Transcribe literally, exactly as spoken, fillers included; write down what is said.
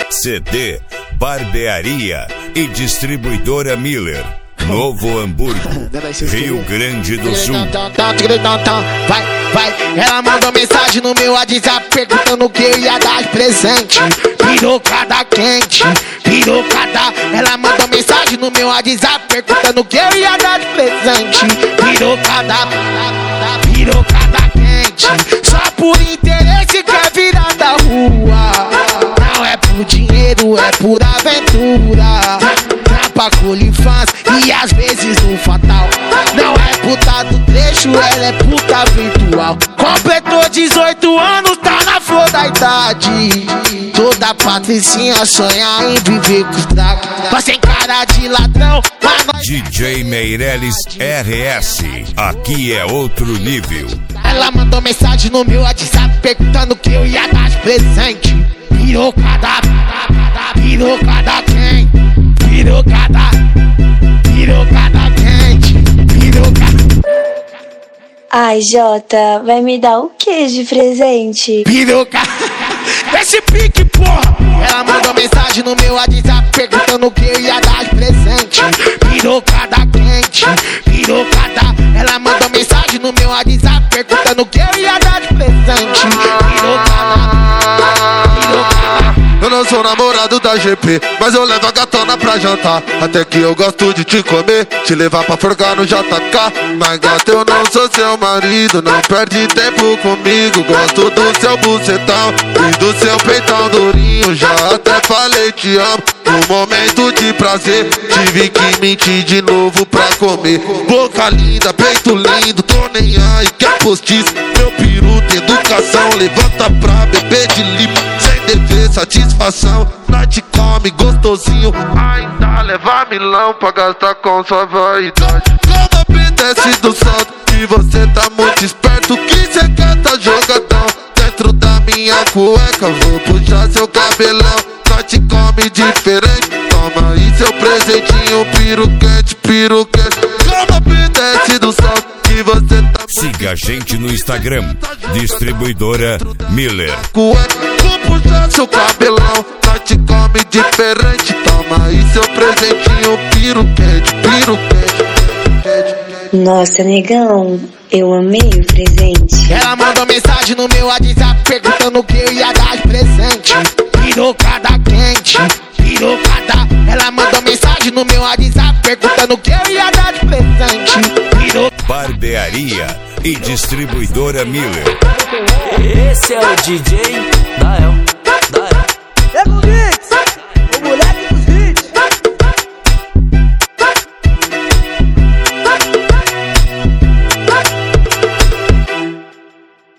C D, Barbearia e Distribuidora Miller. Novo Hamburgo, Rio Grande do Sul. Vai, vai, ela mandou mensagem no meu WhatsApp perguntando o que eu ia dar de presente. Pirocada quente, pirocada. Ela mandou mensagem no meu WhatsApp perguntando o que eu ia dar de presente. Pirocada, pirocada quente. Só por interesse quer virar da rua. Não é por dinheiro, é por aventura. Trampa com OnlyFans e às vezes no fatal. Não é puta do trecho, ela é puta virtual. Completou dezoito anos, tá na flor da idade. Toda patricinha sonha em viver com os dragos. Mas sem cara de ladrão, mas nós... D J Meirelles R S, aqui é outro nível. Ela mandou mensagem no meu WhatsApp perguntando o que eu ia dar de presente. Pirocada, pirocada quem? Pirocada, pirocada quente, pirocada. Ai, Jota, vai me dar o que de presente? Pirocada, esse pique, porra! Ela mandou mensagem no meu WhatsApp perguntando o que eu ia dar de presente. Pirocada quente, pirocada. Ela mandou mensagem no meu WhatsApp perguntando o que eu ia dar de presente. Pirocada, pirocada. Eu não sou namorado da G P, mas eu levo a gatona pra jantar. Até que eu gosto de te comer, te levar pra forcar no J K. Mas gata, eu não sou seu marido, não perde tempo comigo. Gosto do seu bucetão e do seu peitão durinho. Já até falei te amo, no momento de prazer tive que mentir de novo pra comer. Boca linda, peito lindo, tô nem aí, quer postiço. Meu peru tem educação, levanta pra beber de limpo. Sem dever, satisfação, nós te come gostosinho. Ainda leva milão pra gastar com sua vaidade. Como obedece do salto, que você tá muito esperto. Que cê quer tá jogadão dentro da minha cueca. Vou puxar seu cabelão, nós te come diferente. Toma aí seu presentinho, piru quente, piru quente. Como obedece do salto, que você tá... Siga a gente no Instagram, Distribuidora Miller. Cueca. Vou puxar seu cabelão, nós te come diferente. Toma aí seu presentinho, piru quente, piru quente. Nossa, negão, eu amei o presente. Ela mandou mensagem no meu WhatsApp perguntando o que eu ia dar de presente. Pirocada quente, pirocada. Ela mandou mensagem no meu WhatsApp perguntando o que eu ia dar de presente. Pirocada. Barbearia e Distribuidora Miller. Esse é o D J Dael.